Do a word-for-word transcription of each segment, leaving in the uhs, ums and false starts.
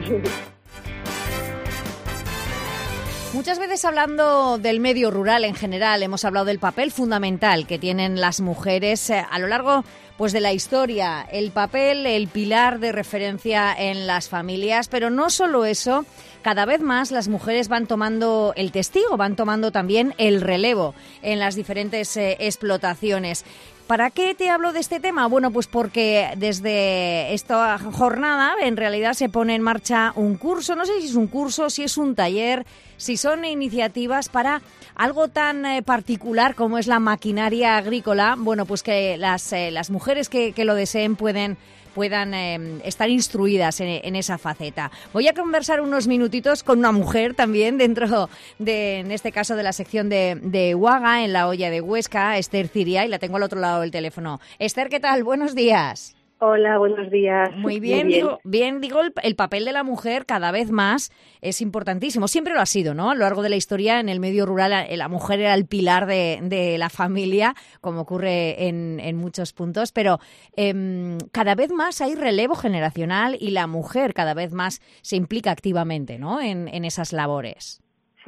Muchas veces hablando del medio rural en general, hemos hablado del papel fundamental que tienen las mujeres eh, a lo largo pues, de la historia, el papel, el pilar de referencia en las familias, pero no solo eso, cada vez más las mujeres van tomando el testigo, van tomando también el relevo en las diferentes eh, explotaciones. ¿Para qué te hablo de este tema? Bueno, pues porque desde esta jornada en realidad se pone en marcha un curso, no sé si es un curso, si es un taller, si son iniciativas para algo tan eh, particular como es la maquinaria agrícola. Bueno, pues que las, eh, las mujeres que, que lo deseen pueden puedan eh, estar instruidas en, en esa faceta. Voy a conversar unos minutitos con una mujer también dentro de, en este caso, de la sección de, de Uaga, en la olla de Huesca, Esther Ciria, y la tengo al otro lado del teléfono. Esther, ¿qué tal? Buenos días. Hola, buenos días. Muy bien, Muy bien. Digo, bien, digo el, el papel de la mujer cada vez más es importantísimo. Siempre lo ha sido, ¿no? A lo largo de la historia, en el medio rural, la mujer era el pilar de, de la familia, como ocurre en, en muchos puntos, pero eh, cada vez más hay relevo generacional y la mujer cada vez más se implica activamente, ¿no? En, en esas labores.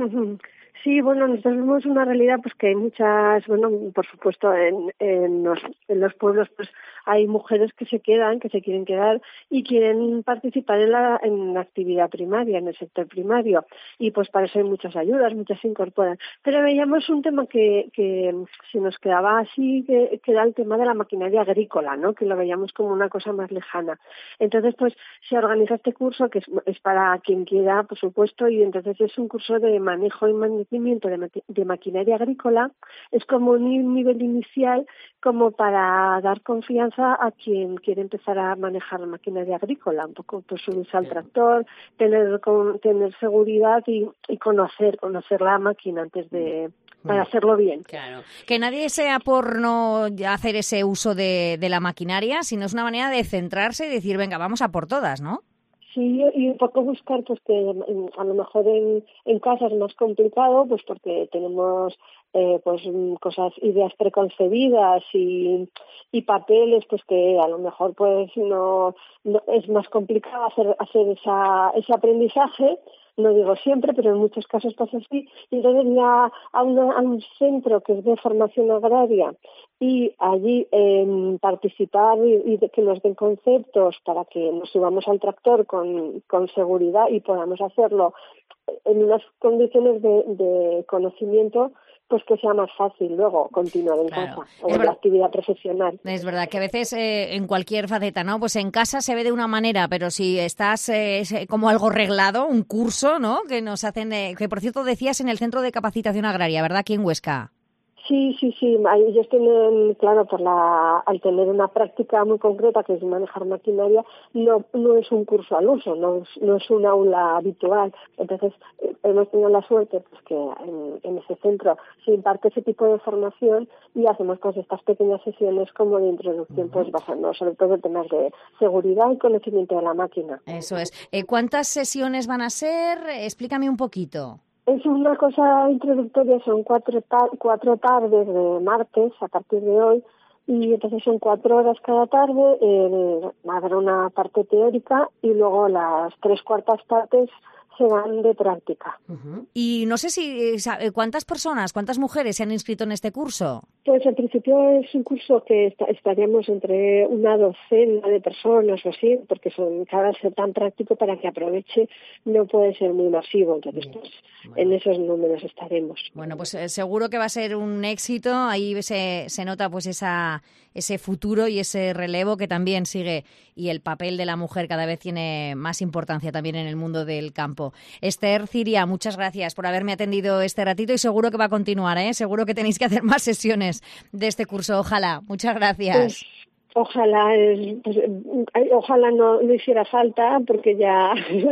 Sí, bueno, nosotros vemos una realidad pues que hay muchas, bueno, por supuesto en, en, los, en los pueblos pues hay mujeres que se quedan, que se quieren quedar y quieren participar en la, en la actividad primaria, en el sector primario, y pues para eso hay muchas ayudas, muchas se incorporan. Pero veíamos un tema que, que se nos quedaba así, que, que era el tema de la maquinaria agrícola, ¿no? Que lo veíamos como una cosa más lejana. Entonces pues se organiza este curso que es, es para quien quiera, por supuesto, y entonces es un curso de manejo y mantenimiento de, de maquinaria agrícola. Es como un nivel inicial como para dar confianza a quien quiere empezar a manejar maquinaria agrícola, un poco pues subirse al tractor, tener con, tener seguridad y, y conocer conocer la máquina antes de para hacerlo bien. Claro, que nadie sea por no hacer ese uso de, de la maquinaria, sino es una manera de centrarse y decir, venga, vamos a por todas, ¿no? Sí, y un poco buscar pues que a lo mejor en, en casa es más complicado, pues porque tenemos eh, pues cosas, ideas preconcebidas y, y papeles pues que a lo mejor pues no, no es más complicado hacer hacer esa ese aprendizaje. No digo siempre, pero en muchos casos pasa así. Y entonces ir a, a, una, a un centro que es de formación agraria y allí eh, participar y, y de que nos den conceptos para que nos subamos al tractor con, con seguridad y podamos hacerlo en unas condiciones de, de conocimiento pues que sea más fácil luego continuar en claro. casa o en la actividad profesional. Es verdad que a veces eh, en cualquier faceta, ¿no? Pues en casa se ve de una manera, pero si estás eh, como algo reglado, un curso, ¿no? Que nos hacen, eh, que por cierto decías en el Centro de Capacitación Agraria, ¿verdad? Aquí en Huesca. Sí, sí, sí. Ellos tienen, claro, por la, al tener una práctica muy concreta que es manejar maquinaria, no, no es un curso al uso, no es, no es un aula habitual. Entonces, eh, hemos tenido la suerte pues que en, en ese centro se imparte ese tipo de formación y hacemos pues estas pequeñas sesiones como de introducción, pues basándonos sobre todo en temas de seguridad y conocimiento de la máquina. Eso es. Eh, ¿Cuántas sesiones van a ser? Explícame un poquito. Es una cosa introductoria, son cuatro, ta- cuatro tardes de martes a partir de hoy y entonces son cuatro horas cada tarde, eh, habrá una parte teórica y luego las tres cuartas partes serán de práctica. Uh-huh. Y no sé si, ¿cuántas personas, cuántas mujeres se han inscrito en este curso? Pues en principio es un curso que está, estaríamos entre una docena de personas o así, porque son cada ser tan práctico para que aproveche, no puede ser muy masivo, entonces pues bueno, en esos números estaremos. Bueno, pues eh, seguro que va a ser un éxito, ahí se, se nota pues esa ese futuro y ese relevo que también sigue y el papel de la mujer cada vez tiene más importancia también en el mundo del campo. Esther Ciria, muchas gracias por haberme atendido este ratito y seguro que va a continuar, ¿eh? Seguro que tenéis que hacer más sesiones de este curso, ojalá. Muchas gracias. Pues, ojalá pues, ojalá no, no hiciera falta porque ya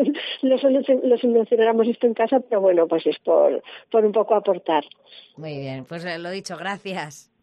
lo solucionáramos esto en casa, pero bueno, pues es por, por un poco aportar. Muy bien, pues lo dicho, gracias.